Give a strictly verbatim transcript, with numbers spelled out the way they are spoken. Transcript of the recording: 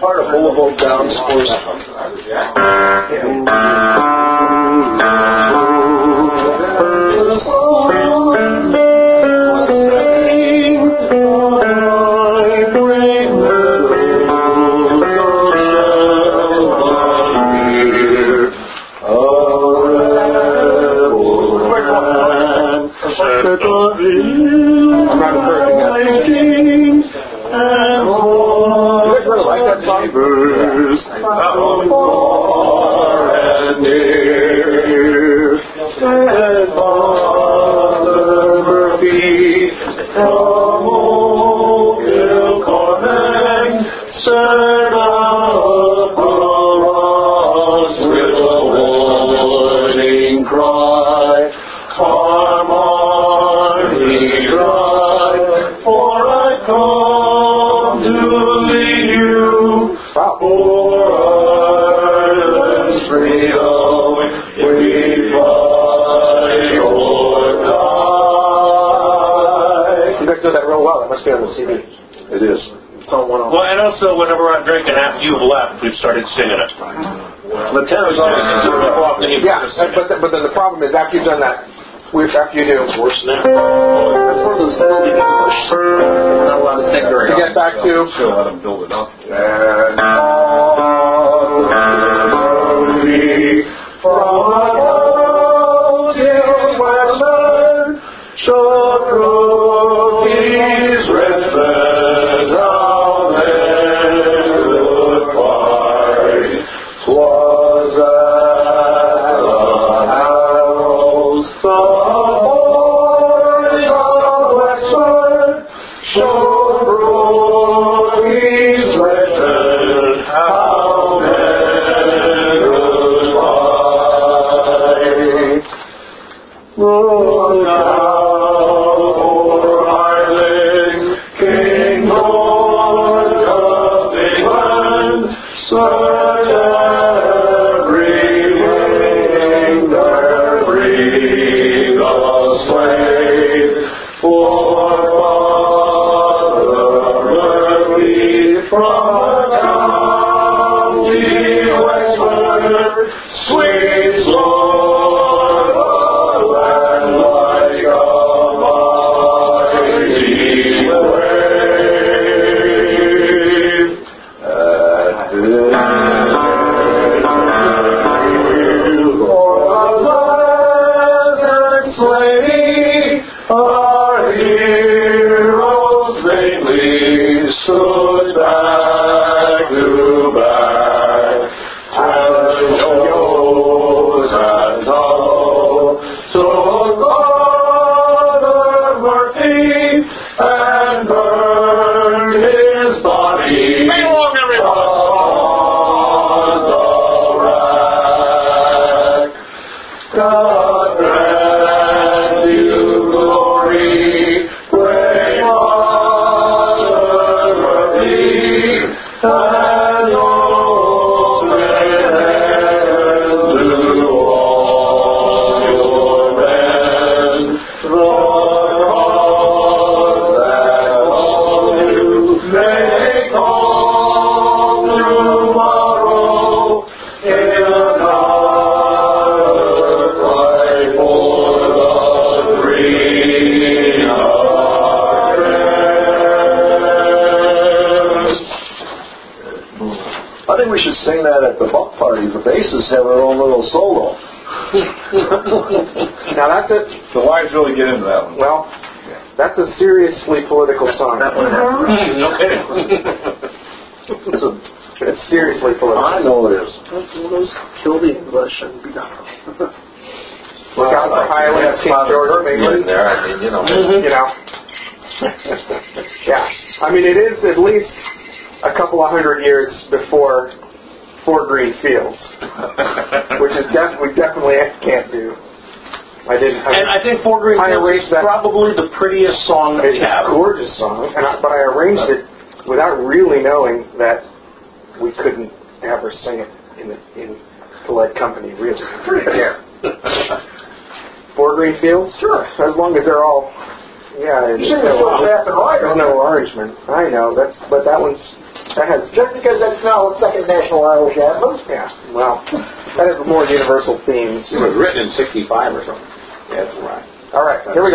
part of Boulevard Downs was... I'm not encouraging that. You guys really like that song? Far and near, and Father Murphy from Old Kilcormack set up a rocks with a warning cry. Come on, he cried, for I come to lead you for Ireland's freedom. We fight or die. You guys know that real well. That must be on the C D. It is. It's on one of them. Well, and also, whenever I'm drinking after you've left, we've started singing it. The tenor's always Yeah, but, the, but then the problem is after you've done that, after you do, it's worse now. That's one of those building English. We're not allowed to sing very To get back to. Still let them build it up. And from above till western, shall cookies Richmond down there would fight. 'Twas at the house the boys of Wexford showed cookies Richmond how men would fight. Look out o'er Ireland, King George of England, such every wing there breathe a slave for Father Murphy from the county Wexford, sweet Lord, a land like a mighty wave. At this for the Pleasant Slavey, our heroes vainly stood back to back, and the shows and all took Father Murphy and burned his body on the rack. God grant you glory, great Father Murphy, and old men to all your men. The cross that all you may call tomorrow in another fight for the green Ireland. I think we should sing that at the buck party. The basses have their own little solo. Now that's it. The wives really get into that one. Well, that's a seriously political song. No kidding. It's, a, it's seriously political. I know it is. Those kill the English and be done. Look out for Highlands, King George of England. There, I mean, you know. You know. Yeah. I mean, it is at least a couple of hundred years before Four Green Fields, which is def- we definitely can't do. I didn't. I, And I think Four Green I Fields arranged is that. probably the prettiest song that we It's a have. gorgeous song, and I, but I arranged it without really knowing that we couldn't have her sing it in the, in polite company. Really. Yeah. Four Green Fields? Sure. As long as they're all Yeah, You shouldn't have still draft and rider. There's no Irishman. I know, that's, but that one's, that has... Just because that's not what second national Irish anthem. Yeah, well, that has more universal themes. It was written in sixty-five or something. Yeah, that's right. All right, here we go.